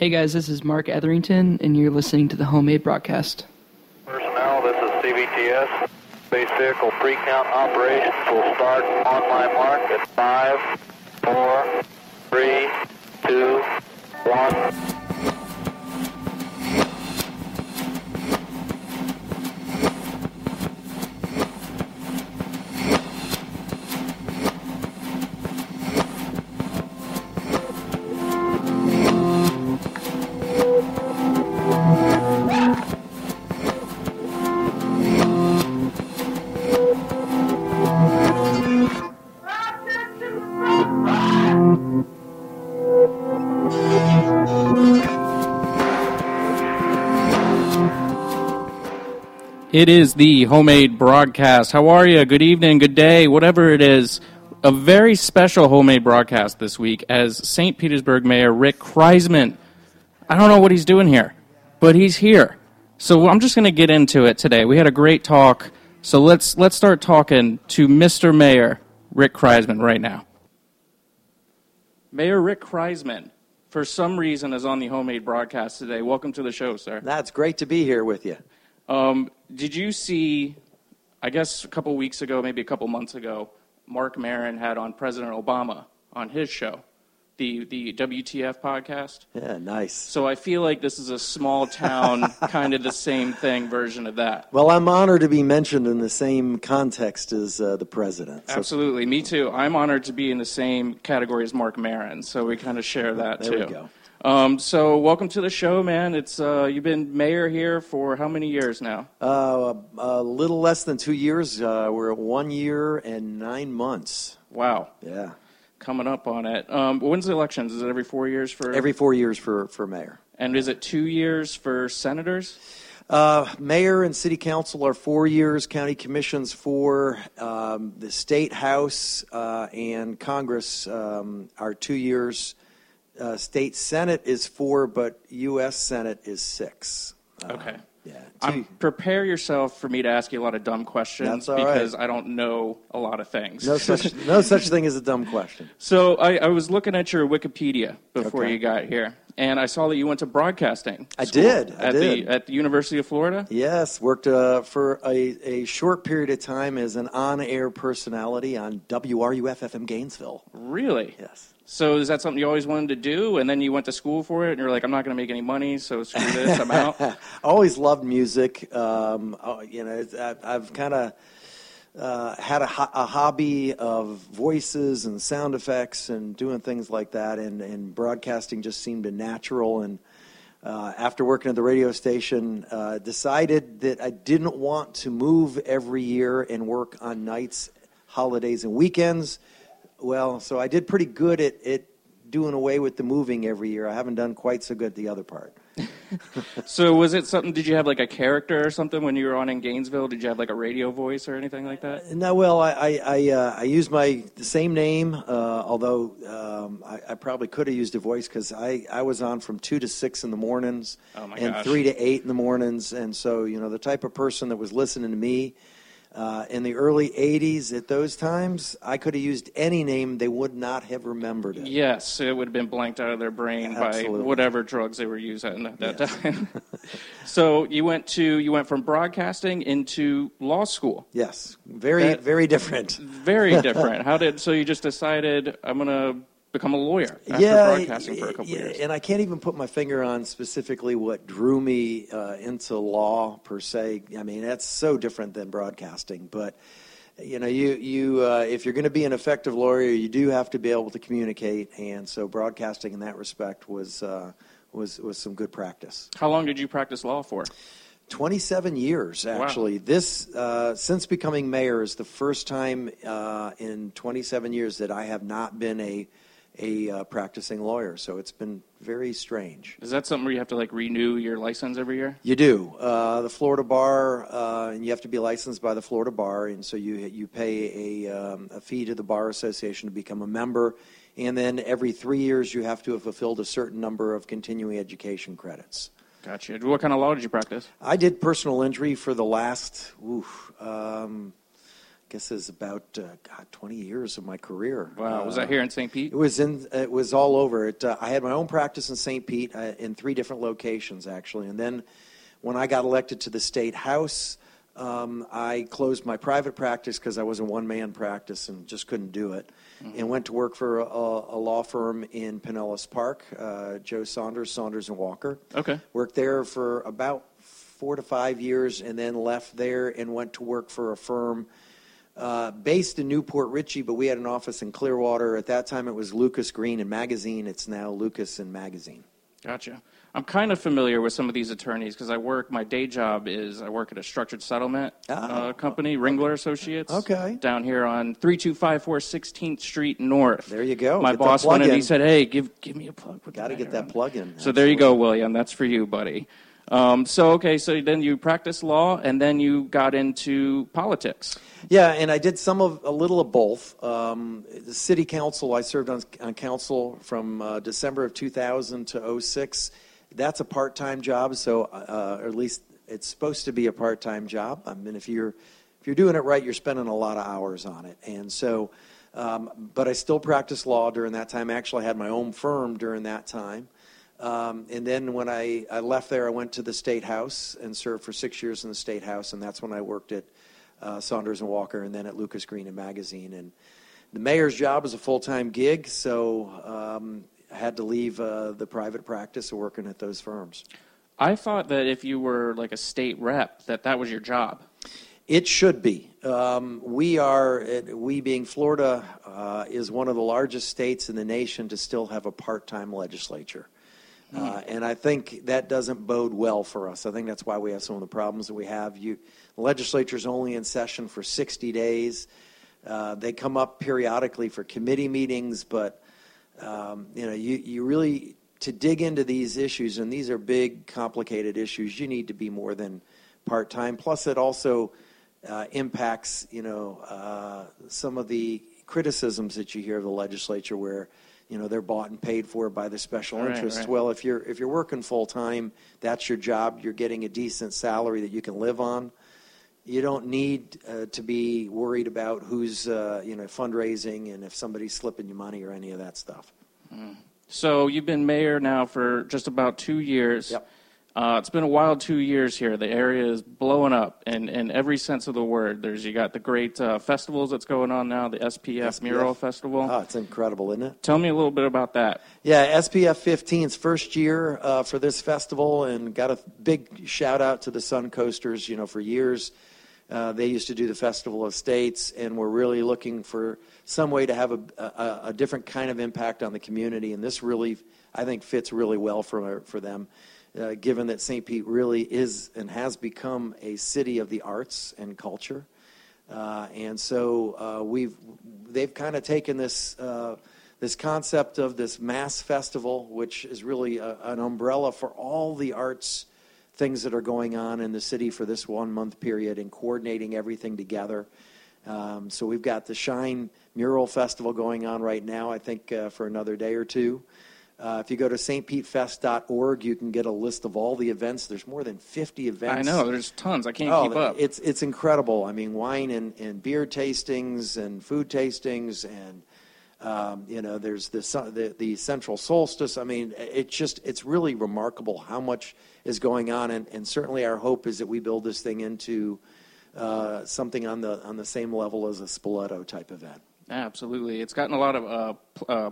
Hey guys, this is Mark Etherington, and you're listening to the Homemade Broadcast. Personnel, this is CBTS. Base vehicle pre-count operations will start on my mark at 5, 4, 3, 2, 1. It is the Homemade Broadcast. How are you? Good evening, good day, whatever it is. A very special Homemade Broadcast this week as St. Petersburg Mayor Rick Kriseman. I don't know what he's doing here, but he's here. So I'm just going to get into it today. We had a great talk, so let's start talking to Mr. Mayor Rick Kriseman right now. Mayor Rick Kriseman, for some reason, is on the Homemade Broadcast today. Welcome to the show, sir. That's great to be here with you. Did you see, I guess a couple weeks ago, maybe a couple months ago, Mark Maron had on President Obama on his show, the WTF podcast? Yeah, nice. So I feel like this is a small town, kind of the same thing version of that. Well, I'm honored to be mentioned in the same context as the president. So. Absolutely, me too. I'm honored to be in the same category as Mark Maron, so we kind of share that too. There we go. So welcome to the show, man. It's you've been mayor here for how many years now? A little less than 2 years. We're at 1 year and 9 months. Wow. Yeah. Coming up on it. When's the elections? Is it every 4 years for? Every 4 years for mayor. And is it 2 years for senators? Mayor and city council are 4 years. County commissions 4. The state house and Congress are 2 years. State Senate is 4, but U.S. Senate is 6. Okay. Yeah. Prepare yourself for me to ask you a lot of dumb questions because I don't know a lot of things. No such thing as a dumb question. So I was looking at your Wikipedia before you got here, and I saw that you went to broadcasting. I did. At the University of Florida? Yes, worked for a short period of time as an on-air personality on WRUF-FM Gainesville. Really? Yes. So is that something you always wanted to do, and then you went to school for it, and you're like, I'm not going to make any money, so screw this, I'm out? I always loved music. I've kind of had a hobby of voices and sound effects and doing things like that, and broadcasting just seemed a natural. And after working at the radio station, decided that I didn't want to move every year and work on nights, holidays, and weekends. Well, so I did pretty good at doing away with the moving every year. I haven't done quite so good the other part. So was it something, did you have like a character or something when you were on in Gainesville? Did you have like a radio voice or anything like that? No, well, I used the same name, although I probably could have used a voice because I was on from 2 to 6 in the mornings and 3 to 8 in the mornings. And so, the type of person that was listening to me, in the early 80s, at those times, I could have used any name. They would not have remembered it. Yes, it would have been blanked out of their brain by whatever drugs they were using at that time. So you went from broadcasting into law school. Yes, very different. Very different. So you just decided, I'm going to become a lawyer after broadcasting for a couple years. And I can't even put my finger on specifically what drew me into law per se. I mean, that's so different than broadcasting. But you if you're going to be an effective lawyer, you do have to be able to communicate. And so broadcasting in that respect was some good practice. How long did you practice law for? 27 years, actually. Wow. This, since becoming mayor, is the first time in 27 years that I have not been a practicing lawyer, so it's been very strange. Is that something where you have to renew your license every year? You do. The Florida Bar, and you have to be licensed by the Florida Bar, and so you pay a fee to the Bar Association to become a member, and then every 3 years you have to have fulfilled a certain number of continuing education credits. Gotcha. What kind of law did you practice? I did personal injury for the last, guess is about 20 years of my career. Wow. Was that here in St. Pete? It was all over. I had my own practice in St. Pete in 3 different locations, actually. And then when I got elected to the state house, I closed my private practice because I was a one-man practice and just couldn't do it, and went to work for a law firm in Pinellas Park, Joe Saunders and Walker. Okay. Worked there for about 4 to 5 years, and then left there and went to work for a firm based in Newport Richey, but we had an office in Clearwater. At that time, it was Lucas Green and Magazine. It's now Lucas and Magazine. Gotcha. I'm kind of familiar with some of these attorneys because my day job is I work at a structured settlement company, Ringler Associates. Okay. Down here on 3254 16th Street North. There you go. My Get boss that plug went in and in. he said, hey, give me a plug. Got to get that plug in. So there you go, William. That's for you, buddy. So then you practiced law and then you got into politics. Yeah, and I did a little of both. The city council, I served on council from December of 2000 to 2006. That's a part-time job, so or at least it's supposed to be a part-time job. I mean, if you're doing it right, you're spending a lot of hours on it. And so, but I still practiced law during that time. Actually, I had my own firm during that time. And then when I left there, I went to the State House and served for 6 years in the State House, and that's when I worked at Saunders and Walker, and then at Lucas Green and Magazine. And the mayor's job was a full-time gig, so I had to leave the private practice of working at those firms. I thought that if you were like a state rep, that was your job. It should be. We being Florida is one of the largest states in the nation to still have a part-time legislature. And I think that doesn't bode well for us. I think that's why we have some of the problems that we have. The legislature's only in session for 60 days. They come up periodically for committee meetings, but you really, to dig into these issues, and these are big, complicated issues, you need to be more than part-time. Plus, it also impacts, some of the criticisms that you hear of the legislature where, they're bought and paid for by the special interests. Right. Well, if you're working full-time, that's your job, you're getting a decent salary that you can live on. You don't need to be worried about who's, fundraising and if somebody's slipping you money or any of that stuff. So you've been mayor now for just about 2 years. Yep. It's been a wild 2 years here. The area is blowing up in every sense of the word. You got the great festivals that's going on now, the SPF Mural Festival. Oh, it's incredible, isn't it? Tell me a little bit about that. Yeah, SPF 15's first year for this festival, and got a big shout out to the Sun Coasters. For years they used to do the Festival of States, and we're really looking for some way to have a different kind of impact on the community, and this really, I think, fits really well for them. Given that St. Pete really is and has become a city of the arts and culture. And so they've kind of taken this concept of this mass festival, which is really an umbrella for all the arts things that are going on in the city for this 1 month period, and coordinating everything together. So we've got the Shine Mural Festival going on right now, I think, for another day or two. If you go to stpetefest.org, you can get a list of all the events. There's more than 50 events. I know, there's tons. I can't keep up. It's incredible. I mean, wine and beer tastings and food tastings, and there's the Central Solstice. I mean, it's really remarkable how much is going on, and certainly our hope is that we build this thing into something on the same level as a Spoleto type event. Absolutely, it's gotten a lot of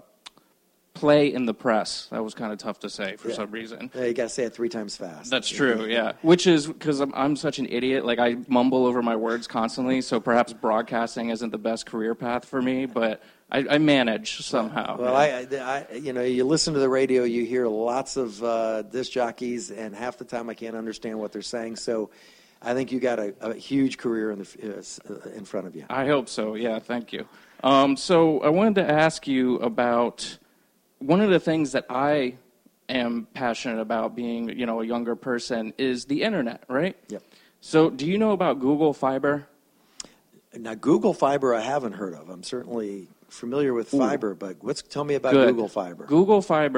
play in the press. That was kind of tough to say for some reason. Yeah, you got to say it 3 times fast. That's true, yeah. Which is because I'm such an idiot. Like, I mumble over my words constantly, so perhaps broadcasting isn't the best career path for me, but I manage somehow. Well, you listen to the radio, you hear lots of disc jockeys, and half the time I can't understand what they're saying, so I think you got a huge career in front of you. I hope so, yeah, thank you. So I wanted to ask you about one of the things that I am passionate about, being, a younger person, is the internet, right? Yep. So do you know about Google Fiber? Now, Google Fiber I haven't heard of. I'm certainly familiar with fiber, but tell me about Good. Google Fiber. Google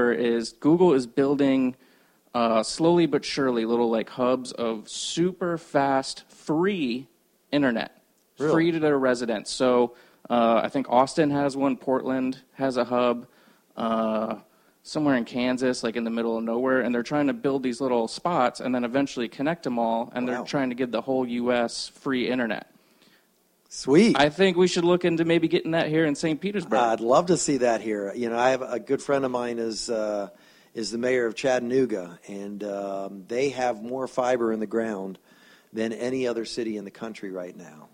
is building slowly but surely little hubs of super fast free internet. Really? free to their residents. So I think Austin has one, Portland has a hub, somewhere in Kansas, like in the middle of nowhere, and they're trying to build these little spots and then eventually connect them all, and they're trying to give the whole U.S. free internet. Sweet. I think we should look into maybe getting that here in St. Petersburg. I'd love to see that here. You know, I have a good friend of mine is the mayor of Chattanooga, and they have more fiber in the ground than any other city in the country right now.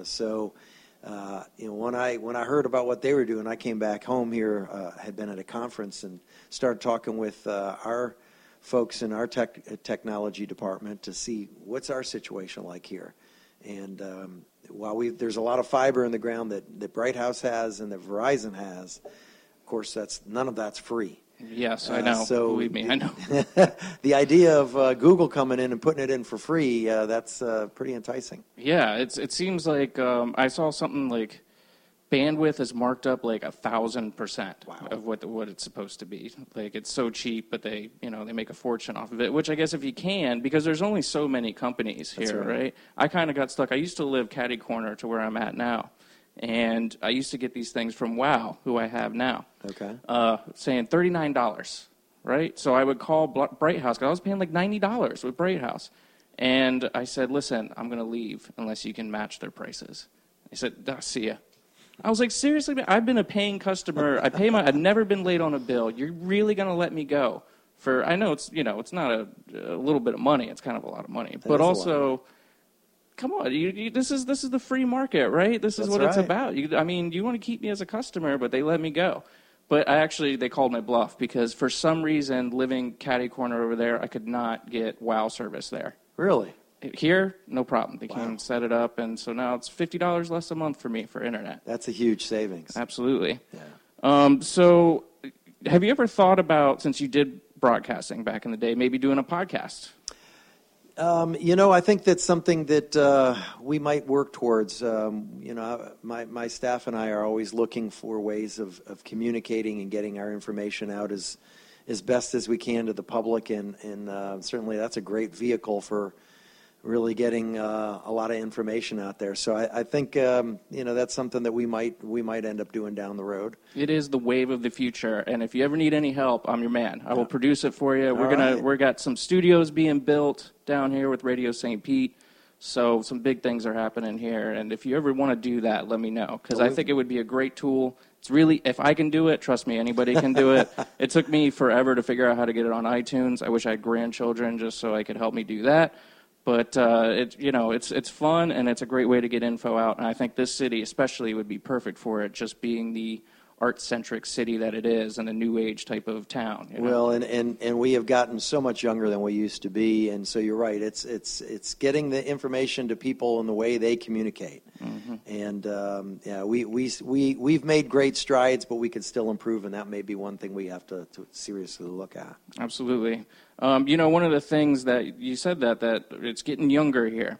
You know, when I heard about what they were doing, I came back home here, had been at a conference, and started talking with our folks in our technology department to see what's our situation like here. And while there's a lot of fiber in the ground that Bright House has and that Verizon has, of course, none of that's free. Yes, I know. Believe me, I know. The idea of Google coming in and putting it in for free, that's pretty enticing. Yeah, it seems like I saw something like bandwidth is marked up like 1,000% of what it's supposed to be. Like, it's so cheap, but they make a fortune off of it, which I guess if you can, because there's only so many companies here, right? I kind of got stuck. I used to live catty corner to where I'm at now. And I used to get these things from WOW, who I have now, saying $39, right? So I would call Bright House, because I was paying like $90 with Bright House. And I said, listen, I'm going to leave unless you can match their prices. He said, see ya. I was like, seriously, man? I've been a paying customer. I've never been late on a bill. You're really going to let me go? I know it's not a little bit of money. It's kind of a lot of money. But also, come on, this is the free market, right? This is what it's about. You want to keep me as a customer, but they let me go. But they called my bluff, because for some reason, living catty corner over there, I could not get WOW service there. Really? Here, no problem. They came and set it up, and so now it's $50 less a month for me for internet. That's a huge savings. Absolutely. Yeah. So have you ever thought about, since you did broadcasting back in the day, maybe doing a podcast? I think that's something that we might work towards. My staff and I are always looking for ways of communicating and getting our information out as best as we can to the public, and certainly that's a great vehicle for really getting a lot of information out there. So I think that's something that we might end up doing down the road. It is the wave of the future, and if you ever need any help, I'm your man. I will produce it for you. We're got some studios being built down here with Radio St. Pete, so some big things are happening here. And if you ever want to do that, let me know, because I think it would be a great tool. It's really, if I can do it, trust me, anybody can do it. It took me forever to figure out how to get it on iTunes. I wish I had grandchildren just so I could help me do that. But it's fun, and it's a great way to get info out. And I think this city especially would be perfect for it, just being the art-centric city that it is, and a new age type of town. Well, and we have gotten so much younger than we used to be, and so you're right. It's getting the information to people in the way they communicate. Mm-hmm. And we've made great strides, but we could still improve, and that may be one thing we have to seriously look at. Absolutely. One of the things that you said that it's getting younger here.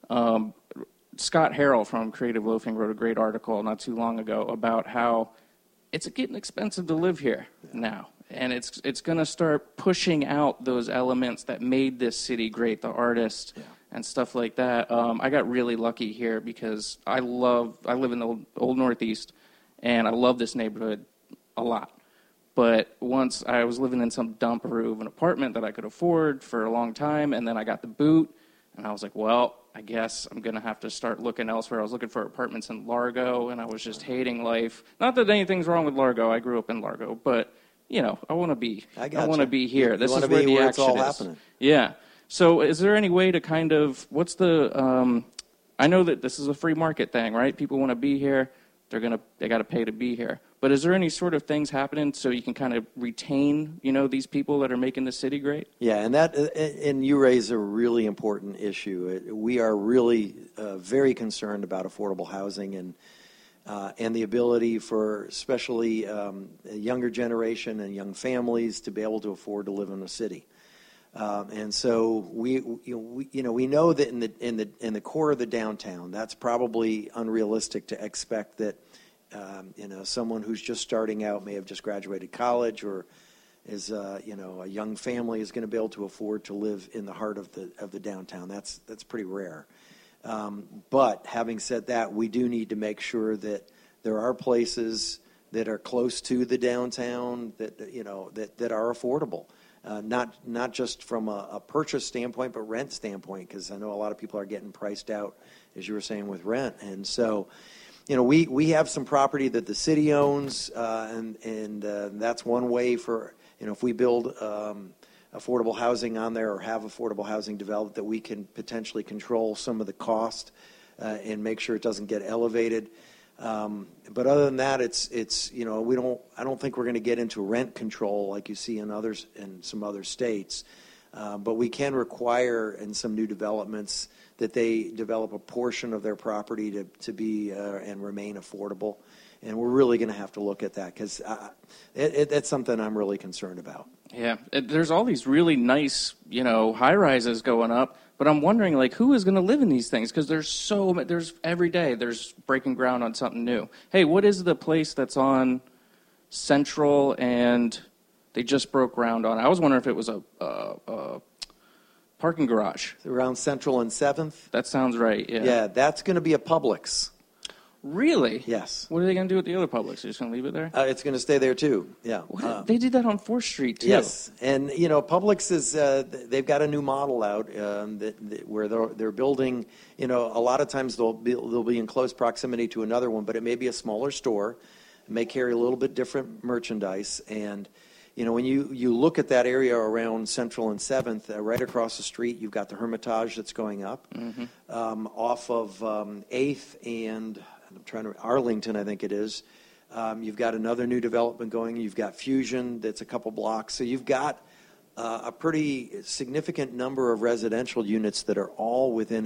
Scott Harrell from Creative Loafing wrote a great article not too long ago about how it's getting expensive to live here now, and it's going to start pushing out those elements that made this city great, the artists and stuff like that. I got really lucky here because I live in the old Northeast, and I love this neighborhood a lot. But once I was living in some dumperoo of an apartment that I could afford for a long time, and then I got the boot, and I was like, well, I guess I'm going to have to start looking elsewhere. I was looking for apartments in Largo, and I was just hating life. Not that anything's wrong with Largo. I grew up in Largo, but I want to be. I want to be here. This is where the action it's all is. Happening. Yeah. So, is there any way to kind of what's the? I know that this is a free market thing, right? People want to be here. They got to pay to be here. But is there any sort of things happening so you can kind of retain, these people that are making the city great? Yeah, and you raise a really important issue. We are really very concerned about affordable housing and the ability for especially a younger generation and young families to be able to afford to live in a city. And so we know that in the core of the downtown, that's probably unrealistic to expect that someone who's just starting out, may have just graduated college, or is a young family, is going to be able to afford to live in the heart of the downtown. That's pretty rare. But having said that, we do need to make sure that there are places that are close to the downtown that are affordable, not just from a purchase standpoint, but rent standpoint. Because I know a lot of people are getting priced out, as you were saying, with rent, and so. We have some property that the city owns, and that's one way for, if we build affordable housing on there or have affordable housing developed, that we can potentially control some of the cost and make sure it doesn't get elevated. But other than that, it's I don't think we're going to get into rent control like you see in some other states. But we can require in some new developments that they develop a portion of their property to be and remain affordable. And we're really going to have to look at that because that's something I'm really concerned about. Yeah, there's all these really nice, high-rises going up, but I'm wondering, who is going to live in these things? Because there's every day there's breaking ground on something new. Hey, what is the place that's on Central and they just broke ground on? I was wondering if it was a parking garage. Around Central and 7th? That sounds right, yeah. Yeah, that's going to be a Publix. Really? Yes. What are they going to do with the other Publix? They're just going to leave it there? It's going to stay there, too, yeah. They did that on 4th Street, too. Yes, and, Publix is, they've got a new model out where they're building, a lot of times they'll be in close proximity to another one, but it may be a smaller store. It may carry a little bit different merchandise, and when you look at that area around Central and 7th, right across the street, you've got the Hermitage that's going up. Mm-hmm. Off of 8th and Arlington, I think it is. You've got another new development going. You've got Fusion that's a couple blocks. So you've got a pretty significant number of residential units that are all within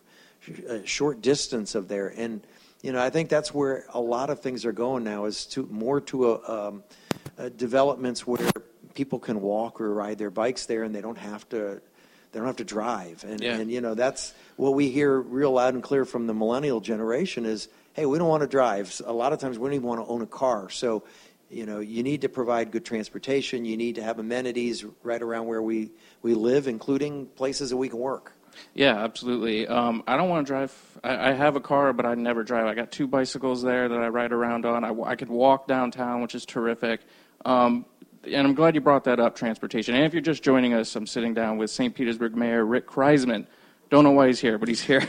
a short distance of there. And, I think that's where a lot of things are going now is more to developments where people can walk or ride their bikes there, and they don't have to drive. And that's what we hear real loud and clear from the millennial generation is, hey, we don't want to drive. A lot of times we don't even want to own a car. So, you need to provide good transportation. You need to have amenities right around where we live, including places that we can work. Yeah, absolutely. I don't want to drive. I have a car, but I never drive. I got 2 bicycles there that I ride around on. I could walk downtown, which is terrific. And I'm glad you brought that up, transportation. And if you're just joining us, I'm sitting down with St. Petersburg Mayor Rick Kreisman. Don't know why he's here, but he's here.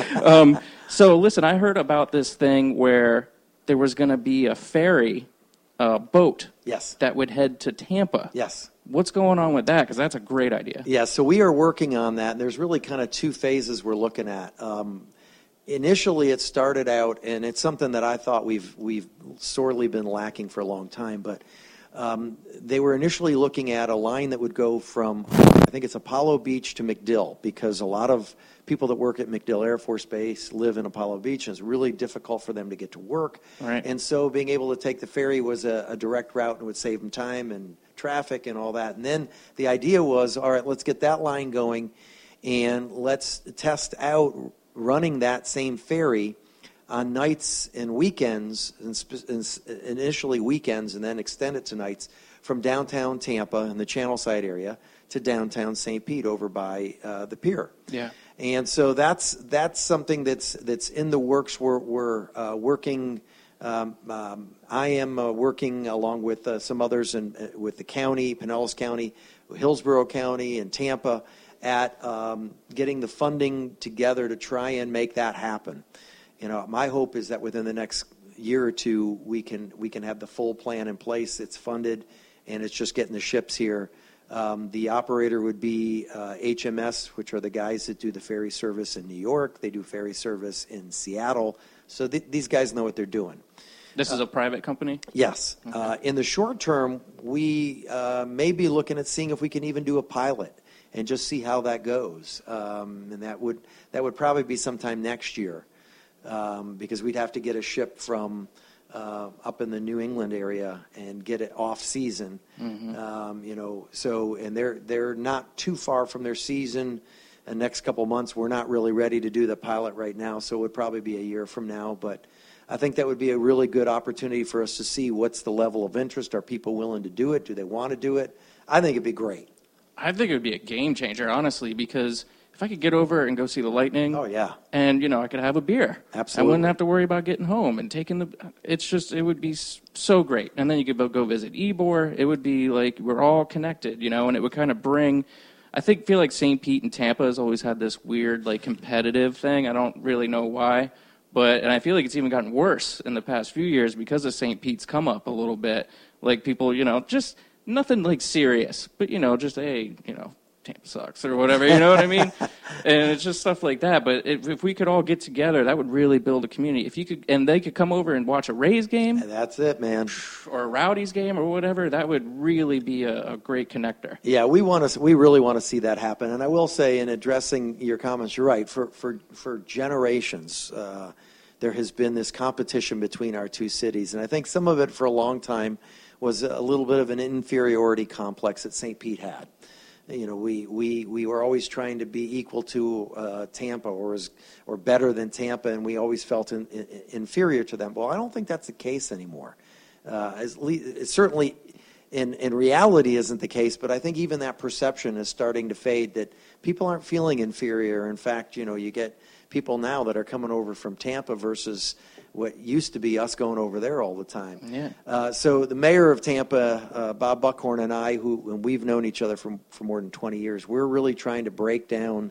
So listen, I heard about this thing where there was going to be a ferry boat that would head to Tampa. Yes. What's going on with that? Because that's a great idea. Yeah, so we are working on that. There's really kind of 2 phases we're looking at. Initially, it started out, and it's something that I thought we've sorely been lacking for a long time, but they were initially looking at a line that would go from, I think it's Apollo Beach to MacDill, because a lot of people that work at MacDill Air Force Base live in Apollo Beach, and it's really difficult for them to get to work. Right. And so being able to take the ferry was a direct route and would save them time and traffic and all that. And then the idea was, all right, let's get that line going, and let's test out running that same ferry on nights and weekends, initially weekends, and then extend it to nights from downtown Tampa and the Channelside area to downtown St. Pete over by the pier. Yeah. And so that's something that's in the works. We're working. I am working along with some others with the county, Pinellas County, Hillsborough County, and Tampa at getting the funding together to try and make that happen. My hope is that within the next year or 2, we can have the full plan in place. It's funded, and it's just getting the ships here. The operator would be HMS, which are the guys that do the ferry service in New York. They do ferry service in Seattle. So these guys know what they're doing. This is a private company? Yes. Okay. In the short term, we may be looking at seeing if we can even do a pilot and just see how that goes. And that would probably be sometime next year. Because we'd have to get a ship from up in the New England area and get it off season. Mm-hmm. So and they're not too far from their season. The next couple months, we're not really ready to do the pilot right now, so it would probably be a year from now. But I think that would be a really good opportunity for us to see what's the level of interest. Are people willing to do it? Do they want to do it? I think it'd be great. I think it would be a game changer, honestly, because if I could get over and go see the Lightning. Oh, yeah. And, I could have a beer. Absolutely. I wouldn't have to worry about getting home and taking it would be so great. And then you could go visit Ybor. It would be like we're all connected, and it would kind of feel like St. Pete and Tampa has always had this weird, like, competitive thing. I don't really know why. And I feel like it's even gotten worse in the past few years because of St. Pete's come up a little bit. Like, people, just nothing, like, serious. But, just, hey, Tampa sucks or whatever, you know what I mean? And it's just stuff like that. But if we could all get together, that would really build a community. If you could, and they could come over and watch a Rays game. That's it, man. Or a Rowdies game or whatever, that would really be a great connector. Yeah, we really want to see that happen. And I will say, in addressing your comments, you're right. For generations, there has been this competition between our two cities. And I think some of it for a long time was a little bit of an inferiority complex that St. Pete had. We were always trying to be equal to Tampa or better than Tampa, and we always felt inferior to them. Well, I don't think that's the case anymore. It certainly, in reality, isn't the case. But I think even that perception is starting to fade. That people aren't feeling inferior. In fact, you get people now that are coming over from Tampa versus what used to be us going over there all the time. Yeah. So the mayor of Tampa, Bob Buckhorn, and I, and we've known each other for more than 20 years, we're really trying to break down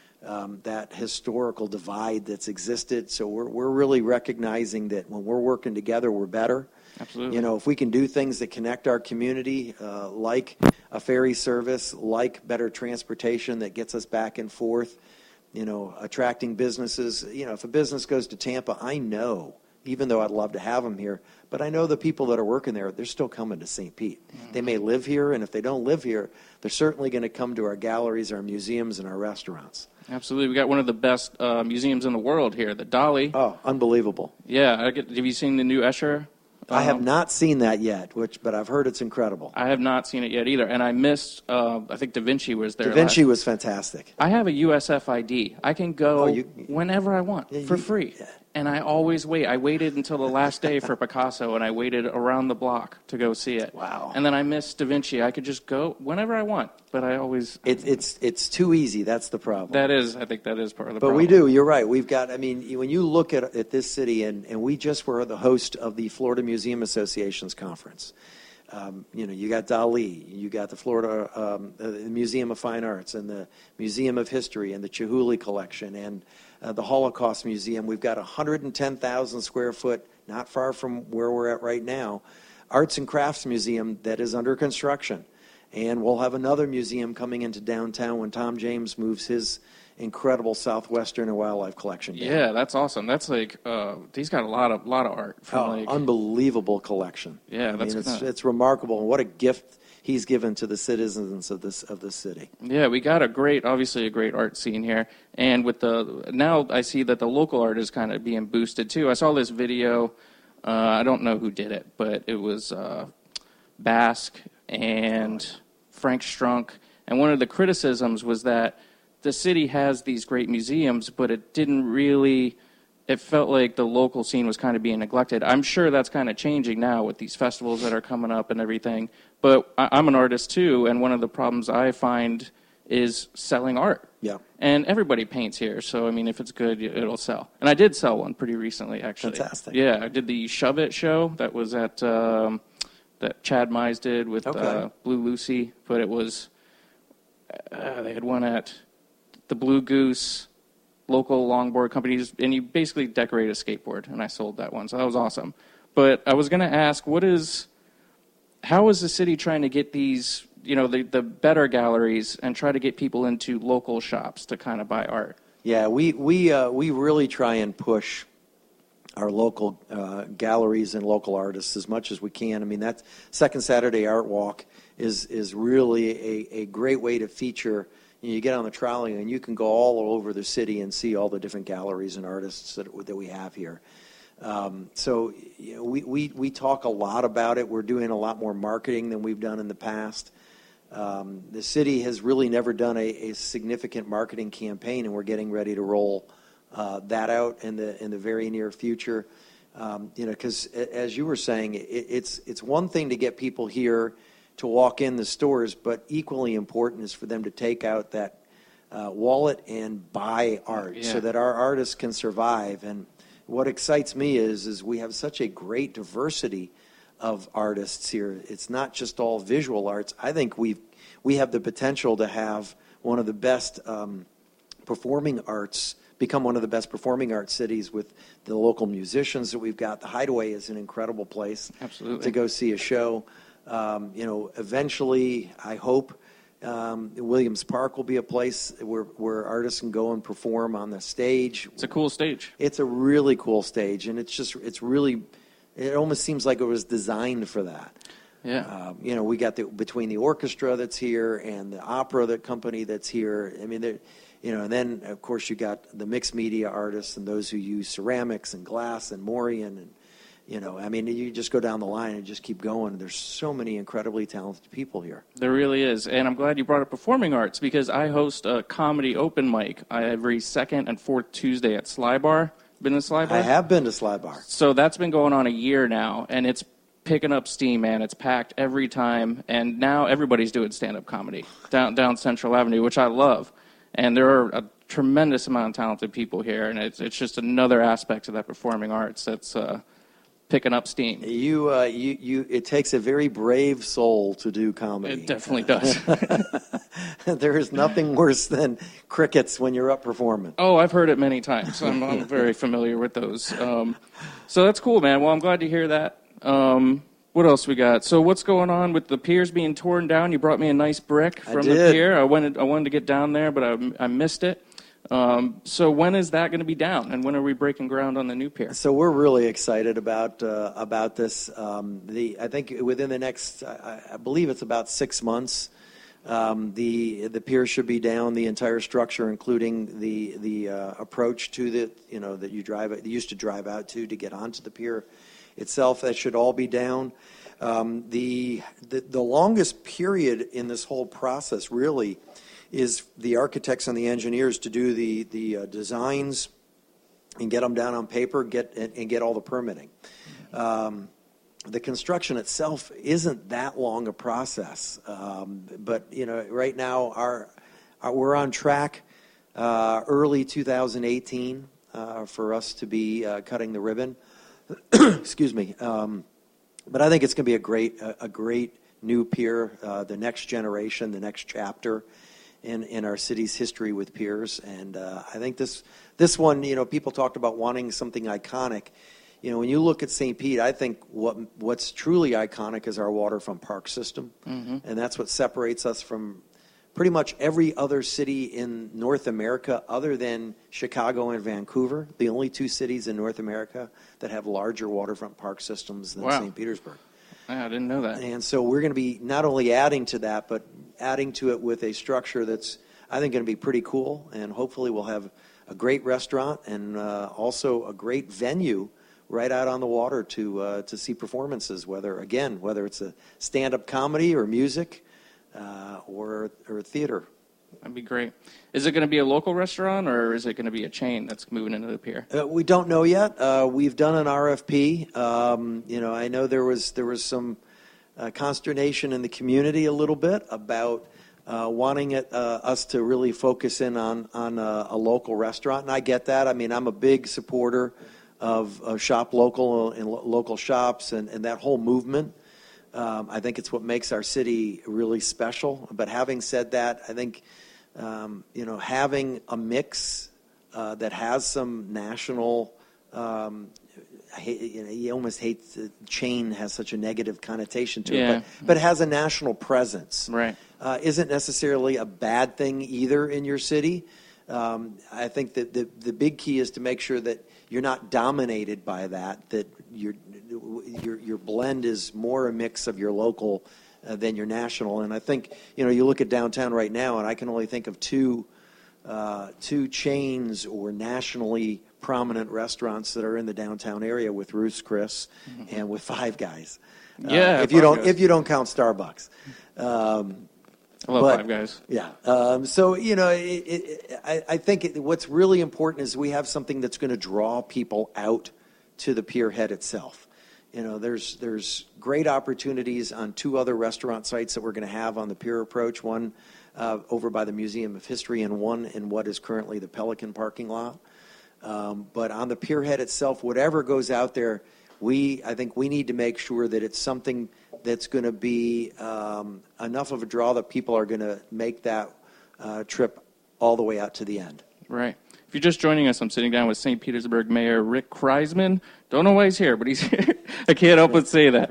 that historical divide that's existed. So we're really recognizing that when we're working together, we're better. Absolutely. If we can do things that connect our community, like a ferry service, like better transportation that gets us back and forth, attracting businesses. If a business goes to Tampa, I know, even though I'd love to have them here, but I know the people that are working there, they're still coming to St. Pete. Mm-hmm. They may live here, and if they don't live here, they're certainly going to come to our galleries, our museums, and our restaurants. Absolutely. We got one of the best museums in the world here, the Dolly. Oh, unbelievable. Yeah. Have you seen the new Escher? I have not seen that yet, but I've heard it's incredible. I have not seen it yet either, and I missed, I think Da Vinci was there. Da Vinci was fantastic. I have a USF ID. I can go whenever I want for free, and I always wait. I waited until the last day for Picasso, and I waited around the block to go see it. Wow. And then I missed Da Vinci. I could just go whenever I want, but I always... It's too easy. That's the problem. I think that is part of the problem. But we do. You're right. We've got, when you look at this city, and we just were the host of the Florida Museum Association's conference. You got Dali, you got the Florida the Museum of Fine Arts, and the Museum of History, and the Chihuly Collection, and the Holocaust Museum. We've got 110,000 square foot, not far from where we're at right now, Arts and Crafts Museum that is under construction. And we'll have another museum coming into downtown when Tom James moves his incredible Southwestern and Wildlife collection down. Yeah, that's awesome. That's like he's got a lot of art. Unbelievable collection. Yeah, it's remarkable, and what a gift he's given to the citizens of this city. Yeah, we got obviously a great art scene here, and now I see that the local art is kind of being boosted too. I saw this video. I don't know who did it, but it was Basque and Frank Strunk, and one of the criticisms was that the city has these great museums, but it felt like the local scene was kind of being neglected. I'm sure that's kind of changing now with these festivals that are coming up and everything. But I'm an artist too, and one of the problems I find is selling art. Yeah. And everybody paints here, so if it's good, it'll sell. And I did sell one pretty recently, actually. Fantastic. Yeah, I did the Shove It show that was at that Chad Mize did with Blue Lucy, but it was they had one at the Blue Goose local longboard companies, and you basically decorate a skateboard, and I sold that one, so that was awesome. But I was going to ask, how is the city trying to get these, the better galleries and try to get people into local shops to kind of buy art? Yeah, we really try and push our local galleries and local artists as much as we can. That Second Saturday Art Walk is really a great way to feature. You get on the trolley and you can go all over the city and see all the different galleries and artists that we have here. So we talk a lot about it. We're doing a lot more marketing than we've done in the past. The city has really never done a significant marketing campaign, and we're getting ready to roll that out in the very near future. Because as you were saying, it's one thing to get people here to walk in the stores, but equally important is for them to take out that wallet and buy art so that our artists can survive. And what excites me is we have such a great diversity of artists here. It's not just all visual arts. I think we have the potential to have one of the best performing arts, become one of the best performing arts cities with the local musicians that we've got. The Hideaway is an incredible place to go see a show. Eventually, I hope Williams Park will be a place where artists can go and perform on the stage. It's a cool stage. It's a really cool stage, and it almost seems like it was designed for that. Yeah. We got between the orchestra that's here and the opera company that's here. I mean, and then of course you got the mixed media artists and those who use ceramics and glass and Morian and. You just go down the line and just keep going. There's so many incredibly talented people here. There really is. And I'm glad you brought up performing arts because I host a comedy open mic every second and fourth Tuesday at Sly Bar. Been to Sly Bar? I have been to Sly Bar. So that's been going on a year now, and it's picking up steam, man. It's packed every time. And now everybody's doing stand-up comedy down Central Avenue, which I love. And there are a tremendous amount of talented people here, and it's just another aspect of that performing arts that's picking up steam. It takes a very brave soul to do comedy. It definitely does. There is nothing worse than crickets when you're up performing. Oh, I've heard it many times. I'm very familiar with those. So that's cool, man. Well, I'm glad to hear that. What else we got? So what's going on with the piers being torn down? You brought me a nice brick from the pier. I wanted to get down there, but I missed it. So when is that going to be down, and when are we breaking ground on the new pier? So we're really excited about this. I think within the next, I believe it's about 6 months, the pier should be down. The entire structure, including the approach to that you used to drive out to get onto the pier itself, that should all be down. The longest period in this whole process really is the architects and the engineers to do the designs and get them down on paper, get all the permitting. The construction itself isn't that long a process, but right now we're on track early 2018 for us to be cutting the ribbon. Excuse me, but I think it's going to be a great new pier, the next generation, the next chapter in our city's history with piers. And I think this one, people talked about wanting something iconic. When you look at St. Pete, I think what's truly iconic is our waterfront park system. Mm-hmm. And that's what separates us from pretty much every other city in North America other than Chicago and Vancouver, the only two cities in North America that have larger waterfront park systems than St. Petersburg. I didn't know that. And so we're going to be not only adding to that, but adding to it with a structure that's, I think, going to be pretty cool. And hopefully we'll have a great restaurant and also a great venue right out on the water to see performances, whether it's a stand-up comedy or music or theater. That'd be great. Is it going to be a local restaurant, or is it going to be a chain that's moving into the pier? We don't know yet. We've done an RFP. I know there was some consternation in the community a little bit about wanting us to really focus in on a local restaurant, and I get that. I mean, I'm a big supporter of shop local and local shops and that whole movement. I think it's what makes our city really special. But having said that, I think having a mix that has some national, you almost hate the chain has such a negative connotation to it, but it has a national presence. Right. Isn't necessarily a bad thing either in your city. I think that the big key is to make sure that you're not dominated by that your blend is more a mix of your local than your national. And I think you look at downtown right now, and I can only think of two chains or nationally prominent restaurants that are in the downtown area, with Ruth's Chris and with Five Guys. If you don't count Starbucks. I love Five Guys. Yeah. I think what's really important is we have something that's going to draw people out to the pier head itself. There's great opportunities on two other restaurant sites that we're going to have on the pier approach. One over by the Museum of History, and one in what is currently the Pelican parking lot. But on the pierhead itself, whatever goes out there, I think we need to make sure that it's something that's going to be enough of a draw that people are going to make that trip all the way out to the end. Right. If you're just joining us, I'm sitting down with St. Petersburg Mayor Rick Kreisman. Don't know why he's here, but he's here. I can't help but say that.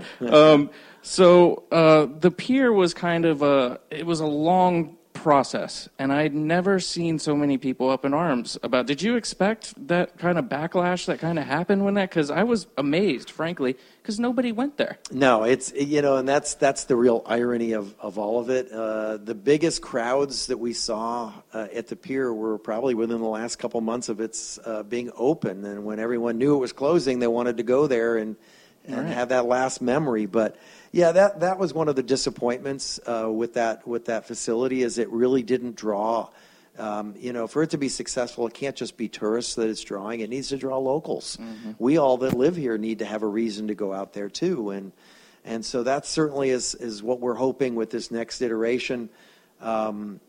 So the pier was kind of it was a long process, and I'd never seen so many people up in arms about. Did you expect that kind of backlash that kind of happened when that? Because I was amazed, frankly, because nobody went there. No, it's and that's the real irony of all of it. The biggest crowds that we saw at the pier were probably within the last couple months of its being open, and when everyone knew it was closing, they wanted to go there and have that last memory. But yeah, that was one of the disappointments with that facility, is it really didn't draw. For it to be successful, it can't just be tourists that it's drawing. It needs to draw locals. Mm-hmm. We all that live here need to have a reason to go out there too, and so that certainly is what we're hoping with this next iteration. The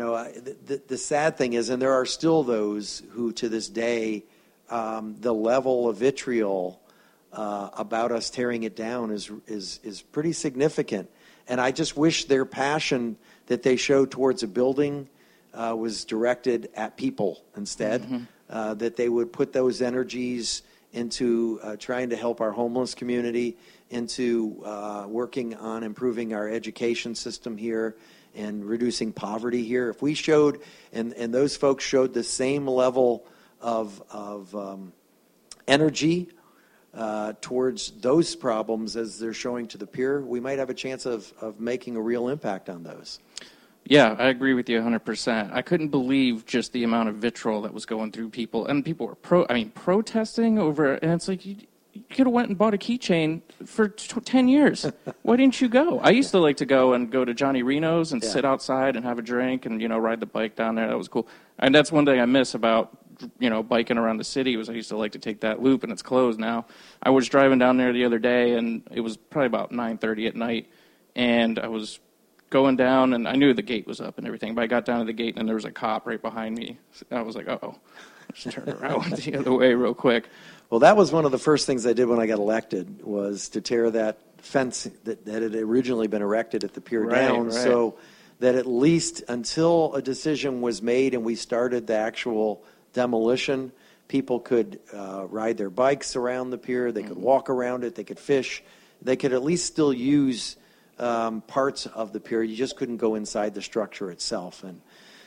sad thing is, and there are still those who to this day, the level of vitriol about us tearing it down is pretty significant. And I just wish their passion that they showed towards a building was directed at people instead, mm-hmm. That they would put those energies into trying to help our homeless community, into working on improving our education system here and reducing poverty here. If we showed, and those folks showed the same level of energy towards those problems as they're showing to the pier, we might have a chance of making a real impact on those. Yeah, I agree with you 100%. I couldn't believe just the amount of vitriol that was going through people, and people were protesting over, and it's like, you could have went and bought a keychain for 10 years. Why didn't you go? I used to like to go to Johnny Reno's and sit outside and have a drink and, ride the bike down there. That was cool. And that's one thing I miss about, biking around the city, was I used to like to take that loop, and it's closed now. I was driving down there the other day, and it was probably about 9:30 at night, and I was going down, and I knew the gate was up and everything, but I got down to the gate, and there was a cop right behind me. I was like, uh-oh. I just turned around, went the other way real quick. Well, that was one of the first things I did when I got elected, was to tear that fence that had originally been erected at the pier down, so that at least until a decision was made and we started the actual demolition, people could ride their bikes around the pier, they could walk around it, they could fish, they could at least still use parts of the pier. You just couldn't go inside the structure itself, and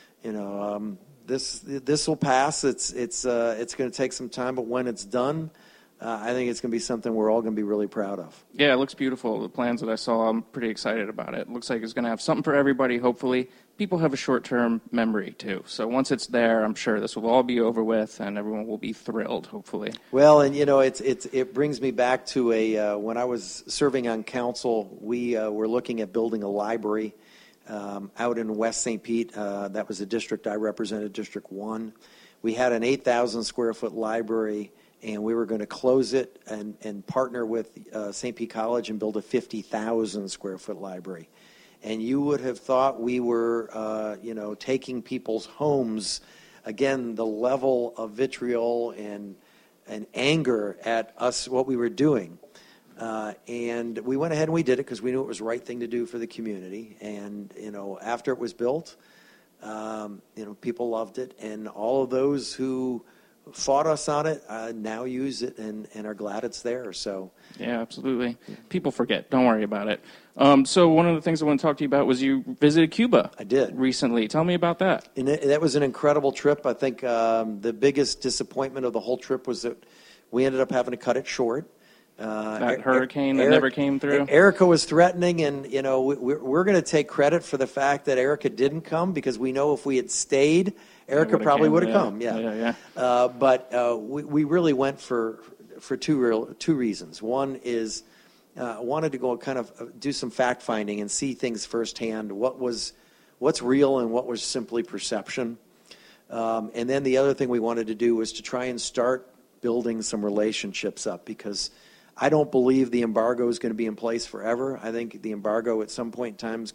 this will pass. It's going to take some time, but when it's done, I think it's going to be something we're all going to be really proud of. Yeah, it looks beautiful. The plans that I saw, I'm pretty excited about it. It looks like it's going to have something for everybody, hopefully. People have a short-term memory, too. So once it's there, I'm sure this will all be over with, and everyone will be thrilled, hopefully. Well, and, it brings me back to when I was serving on council, we were looking at building a library out in West St. Pete. That was the district I represented, District 1. We had an 8,000-square-foot library, and we were going to close it and partner with St. Pete College and build a 50,000-square-foot library. And you would have thought we were, taking people's homes. Again, the level of vitriol and anger at us, what we were doing. And we went ahead and we did it because we knew it was the right thing to do for the community. And, after it was built, people loved it. And all of those who fought us on it now use it and are glad it's there. So yeah, absolutely. People forget. Don't worry about it. So one of the things I want to talk to you about was you visited Cuba. I did. Recently. Tell me about that. And that was an incredible trip. I think the biggest disappointment of the whole trip was that we ended up having to cut it short. That hurricane that never came through? Erica was threatening, and, we're going to take credit for the fact that Erica didn't come, because we know if we had stayed, Erica probably would have come. Yeah. But we really went for two reasons. One is wanted to go kind of do some fact finding and see things firsthand. What's real and what was simply perception. And then the other thing we wanted to do was to try and start building some relationships up, because I don't believe the embargo is going to be in place forever. I think the embargo at some point in time is going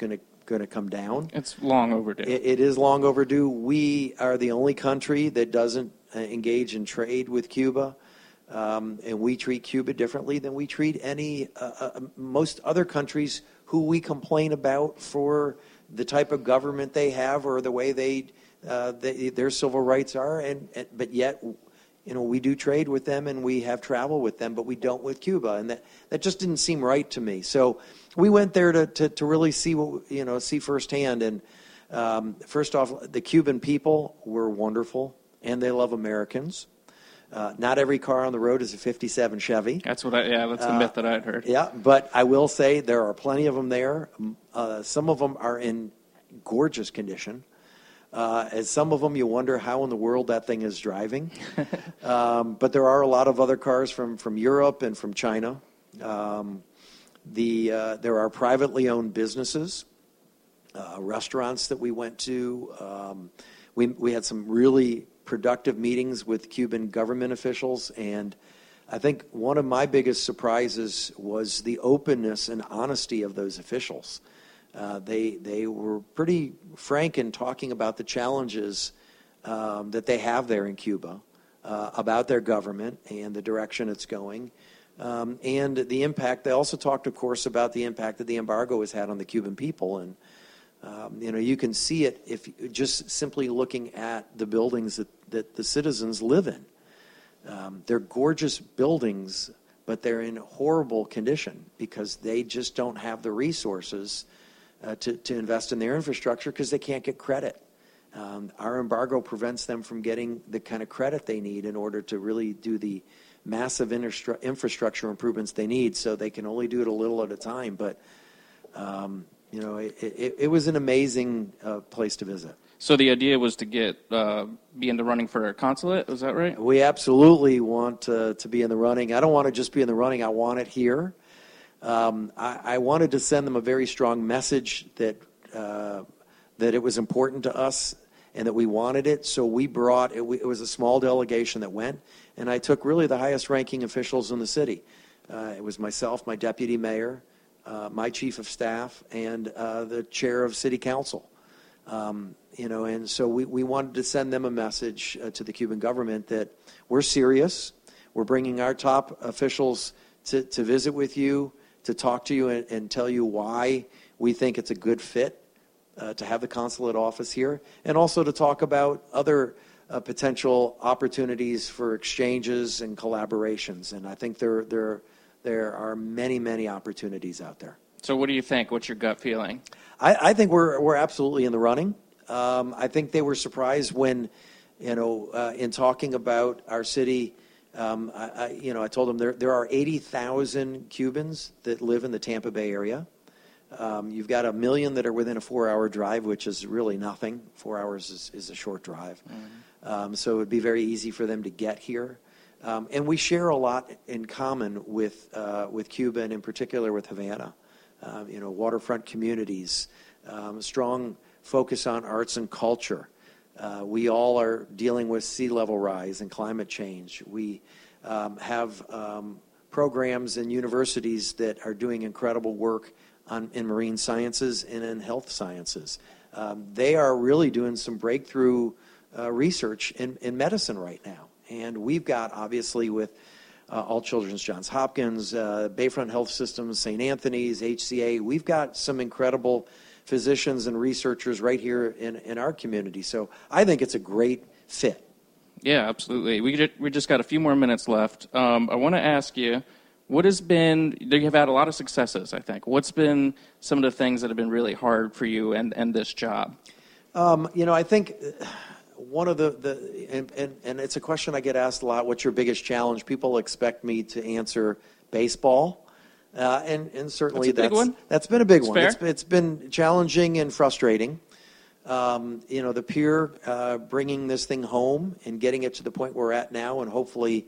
going to come down. It's long overdue. It is long overdue. We are the only country that doesn't engage in trade with Cuba, and we treat Cuba differently than we treat most other countries who we complain about for the type of government they have or the way their civil rights are, but yet, we do trade with them and we have travel with them, but we don't with Cuba, and that just didn't seem right to me. So we went there to really see firsthand. And first off, the Cuban people were wonderful, and they love Americans. Not every car on the road is a '57 Chevy. That's that's the myth that I'd heard. Yeah, but I will say there are plenty of them there. Some of them are in gorgeous condition. As some of them, you wonder how in the world that thing is driving. But there are a lot of other cars from Europe and from China. There are privately owned businesses, restaurants that we went to. We had some really productive meetings with Cuban government officials, and I think one of my biggest surprises was the openness and honesty of those officials. They were pretty frank in talking about the challenges that they have there in Cuba, about their government and the direction it's going, and the impact. They also talked, of course, about the impact that the embargo has had on the Cuban people. And you can see it if just simply looking at the buildings that the citizens live in. They're gorgeous buildings, but they're in horrible condition because they just don't have the resources to invest in their infrastructure because they can't get credit. Our embargo prevents them from getting the kind of credit they need in order to really do the massive infrastructure improvements they need, so they can only do it a little at a time. But, it was an amazing place to visit. So the idea was to be in the running for a consulate, is that right? We absolutely want to be in the running. I don't want to just be in the running, I want it here. I wanted to send them a very strong message that it was important to us and that we wanted it. So we brought, it was a small delegation that went, and I took really the highest ranking officials in the city. It was myself, my deputy mayor, my chief of staff, and the chair of city council. And so we wanted to send them a message to the Cuban government that we're serious. We're bringing our top officials to visit with you, to talk to you and tell you why we think it's a good fit to have the consulate office here, and also to talk about other potential opportunities for exchanges and collaborations. And I think there are many, many opportunities out there. So what do you think? What's your gut feeling? I think we're absolutely in the running. I think they were surprised when, in talking about our city, I told them there are 80,000 Cubans that live in the Tampa Bay area. You've got 1 million that are within a 4-hour drive, which is really nothing. 4 hours is a short drive. Mm-hmm. So it would be very easy for them to get here. And we share a lot in common with Cuba, and in particular with Havana. Waterfront communities, strong focus on arts and culture. We all are dealing with sea level rise and climate change. We have programs and universities that are doing incredible work in marine sciences and in health sciences. They are really doing some breakthrough research in medicine right now. And we've got, obviously, with All Children's Johns Hopkins, Bayfront Health Systems, St. Anthony's, HCA, we've got some incredible physicians and researchers right here in our community. So I think it's a great fit. Yeah, absolutely. We just got a few more minutes left. I want to ask you, you've had a lot of successes, I think. What's been some of the things that have been really hard for you and this job? I think one of and it's a question I get asked a lot, what's your biggest challenge? People expect me to answer baseball. And certainly that's been a big one. It's been challenging and frustrating. The pier, bringing this thing home and getting it to the point we're at now, and hopefully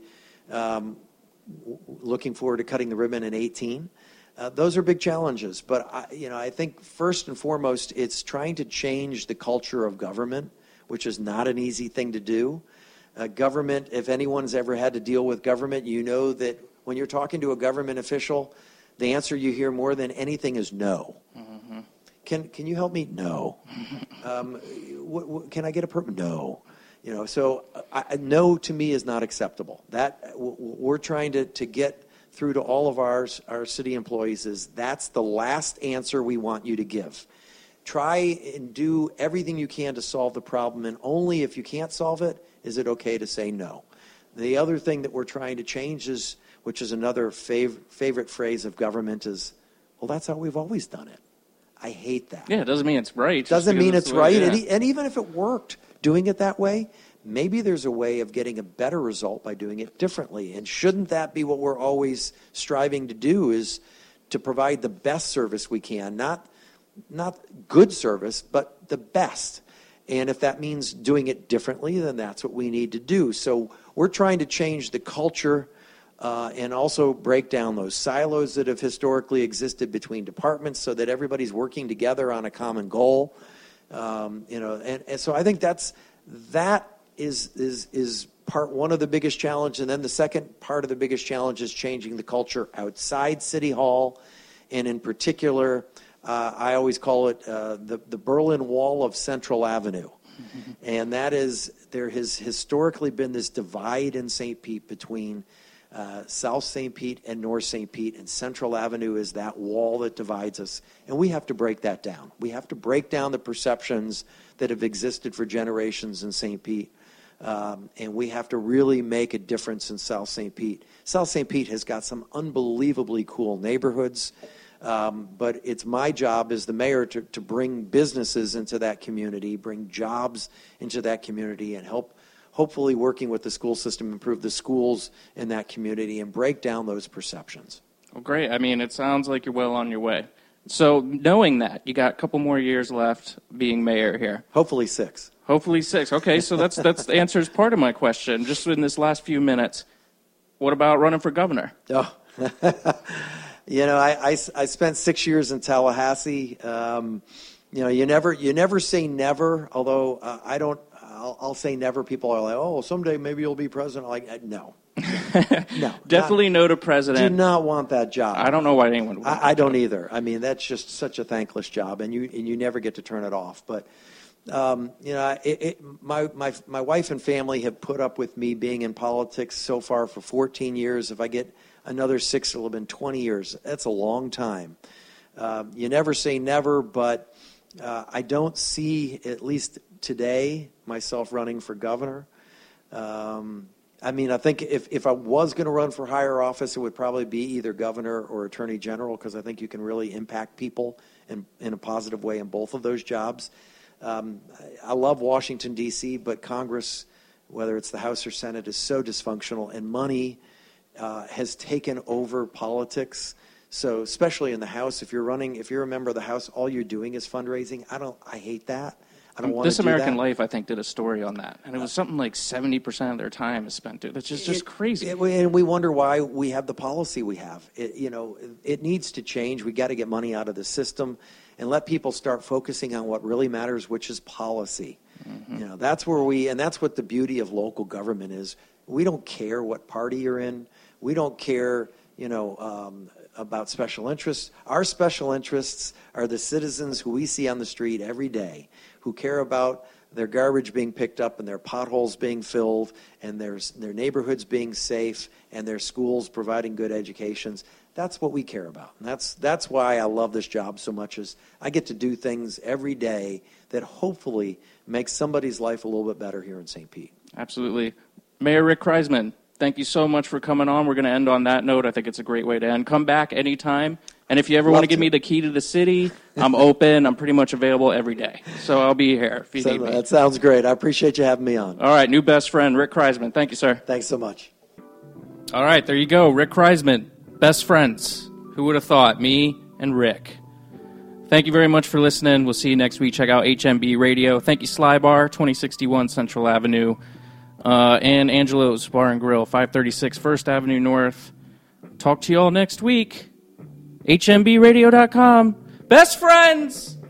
looking forward to cutting the ribbon in 2018. Those are big challenges. But I think first and foremost, it's trying to change the culture of government, which is not an easy thing to do. Government, if anyone's ever had to deal with government, you know that when you're talking to a government official, the answer you hear more than anything is no. Mm-hmm. can you help me? No. Can I get a permit? No. So no to me is not acceptable. That we're trying to get through to all of our city employees is that's the last answer we want you to give. Try and do everything you can to solve the problem, and only if you can't solve it is it okay to say no. The other thing that we're trying to change is, which is another favorite phrase of government, is, well, that's how we've always done it. I hate that. Yeah, it doesn't mean it's right. Doesn't mean it's right. Yeah. And even if it worked, doing it that way, maybe there's a way of getting a better result by doing it differently. And shouldn't that be what we're always striving to do, is to provide the best service we can, not good service, but the best. And if that means doing it differently, then that's what we need to do. So we're trying to change the culture and also break down those silos that have historically existed between departments so that everybody's working together on a common goal. And so I think that is part one of the biggest challenge. And then the second part of the biggest challenge is changing the culture outside City Hall. And in particular, I always call it the Berlin Wall of Central Avenue. And that is, there has historically been this divide in St. Pete between South St. Pete and North St. Pete, and Central Avenue is that wall that divides us. And we have to break that down. We have to break down the perceptions that have existed for generations in St. Pete. And we have to really make a difference in South St. Pete. South St. Pete has got some unbelievably cool neighborhoods. But it's my job as the mayor to bring businesses into that community, bring jobs into that community, and hopefully working with the school system, improve the schools in that community and break down those perceptions. Well, great. I mean, it sounds like you're well on your way. So knowing that, you got a couple more years left being mayor here. Hopefully 6. Hopefully 6. Okay, so that's answers part of my question. Just in this last few minutes, what about running for governor? Oh. I spent 6 years in Tallahassee. You never say never. Although I'll say never. People are like, oh, someday maybe you'll be president. I'm like, no, no, definitely no to president. Do not want that job. I don't know why anyone would. I don't either. I mean, that's just such a thankless job, and you never get to turn it off. But my wife and family have put up with me being in politics so far for 14 years. If I get another 6, it'll have been 20 years. That's a long time. You never say never, but I don't see, at least today, myself running for governor. I think if I was going to run for higher office, it would probably be either governor or attorney general, because I think you can really impact people in a positive way in both of those jobs. I love Washington, D.C., but Congress, whether it's the House or Senate, is so dysfunctional, and money has taken over politics. So especially in the House, if you're a member of the House, all you're doing is fundraising. I hate that. I don't want to do that. This American Life, I think, did a story on that, and it was something like 70% of their time is spent. That's just crazy. And we wonder why we have the policy we have. It needs to change. We got to get money out of the system and let people start focusing on what really matters, which is policy. Mm-hmm. That's what the beauty of local government is. We don't care what party you're in. We don't care, about special interests. Our special interests are the citizens who we see on the street every day, who care about their garbage being picked up and their potholes being filled and their neighborhoods being safe and their schools providing good educations. That's what we care about. And that's why I love this job so much, is I get to do things every day that hopefully make somebody's life a little bit better here in St. Pete. Absolutely. Mayor Rick Kreisman, thank you so much for coming on. We're going to end on that note. I think it's a great way to end. Come back anytime. And if you ever want to give me the key to the city, I'm open. I'm pretty much available every day. So I'll be here if you need me. That sounds great. I appreciate you having me on. All right, new best friend, Rick Kreisman. Thank you, sir. Thanks so much. All right, there you go. Rick Kreisman, best friends. Who would have thought? Me and Rick. Thank you very much for listening. We'll see you next week. Check out HMB Radio. Thank you, Sly Bar, 2061 Central Avenue. And Angelo's Bar and Grill, 536 First Avenue North. Talk to you all next week. HMBradio.com. Best friends!